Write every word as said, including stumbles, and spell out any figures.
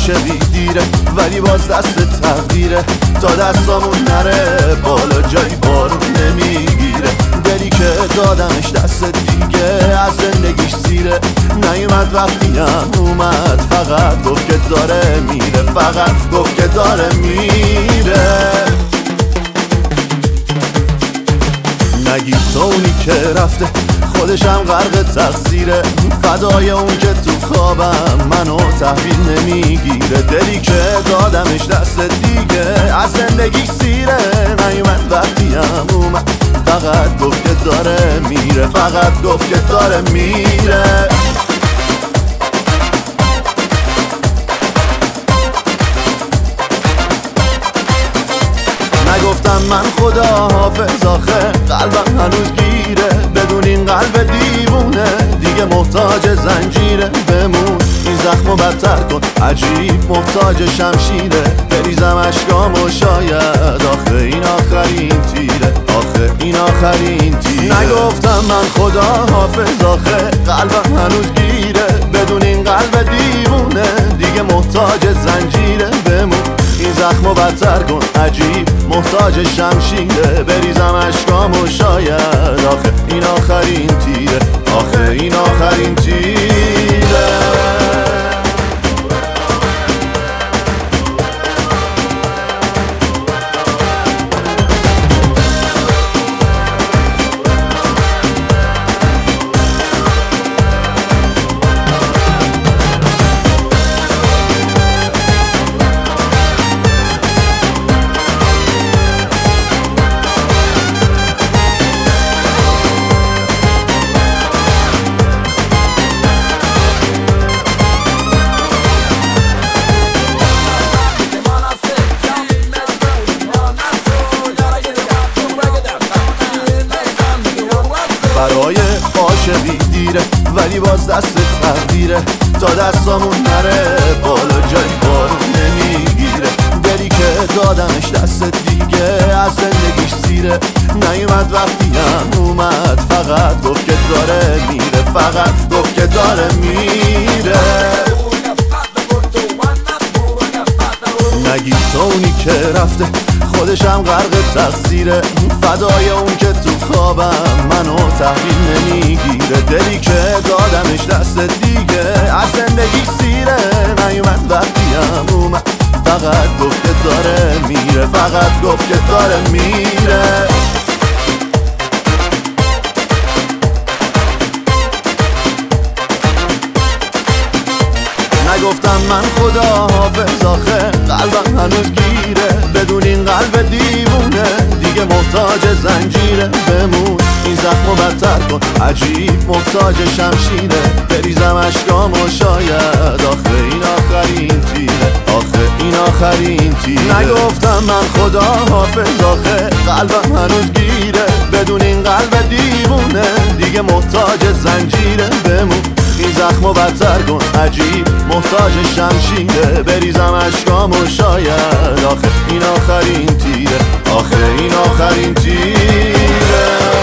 عاشقی دیره ولی باز دست تقدیره تا دستامون نره بالا جایی بارون نمیگیره. دلی که دادمش دست دیگه از زندگیش سیره نیومد وقتی هم اومد فقط گفت که داره میره، فقط گفت که داره میره. نگی تو اونی که رفته خودشم غرق تقصیره، فدای اون که تو خوابم منو تحویل نمیگیره. دلی که دادمش دست دیگه از زندگی سیره نیومد وقتی هم اومد فقط گفت که داره میره، فقط گفت که داره میره. نگفتم من خدا حافظ آخه قلبم هنوز گیره، بدون این قلب دیوونه دیگه محتاج زنجیره. بمون این زخمو بدتر کن عجیب محتاج شمشیره، بریزم اشکامو شاید آخه این آخرین تیره، آخه این آخرین تیره. نگفتم من خدا حافظ آخه قلبم هنوز گیره، بدون این قلب دیوونه دیگه محتاج زنجیره. بمون این زخمو بدتر کن عجیب محتاج شمشیره، بریزم اشکامو شاید آخه این آخرین تیره، آخه این آخرین تیره. برای عاشقی دیره ولی باز دست تقدیره تا دستامون نره بالا جایی بارون نمیگیره. دلی که دادمش دست دیگه از زندگیش سیره نیومد وقتی هم اومد فقط گفت که داره میره، فقط گفت که داره میره. نگی تو اونی که رفته خودشم غرق تقصیره، فدای اون که تو خوابم منو تحویل نمیگیره. دلی که دادمش دست دیگه از زندگی سیره نیومد وقتی هم اومد فقط گفت که داره میره، فقط گفت که داره میره. نگفتم من خدا حافظ آخه قلبم هنوز گیره، بدون این قلب دیوونه دیگه محتاج زنجیره. بمون این زخمو بدتر کن عجیب محتاج شمشیره، بریزم اشکامو شاید آخه این آخرین تیره، آخه این آخرین تیره. نگفتم من خدا حافظ آخه قلبم هنوز گیره، بدون این قلب دیوونه دیگه محتاج زنجیره. بمون این زخمو بدتر کن عجیب محتاج شمشیره، بریزم اشکامو شاید آخه این آخرین تیره، آخه این آخرین تیره.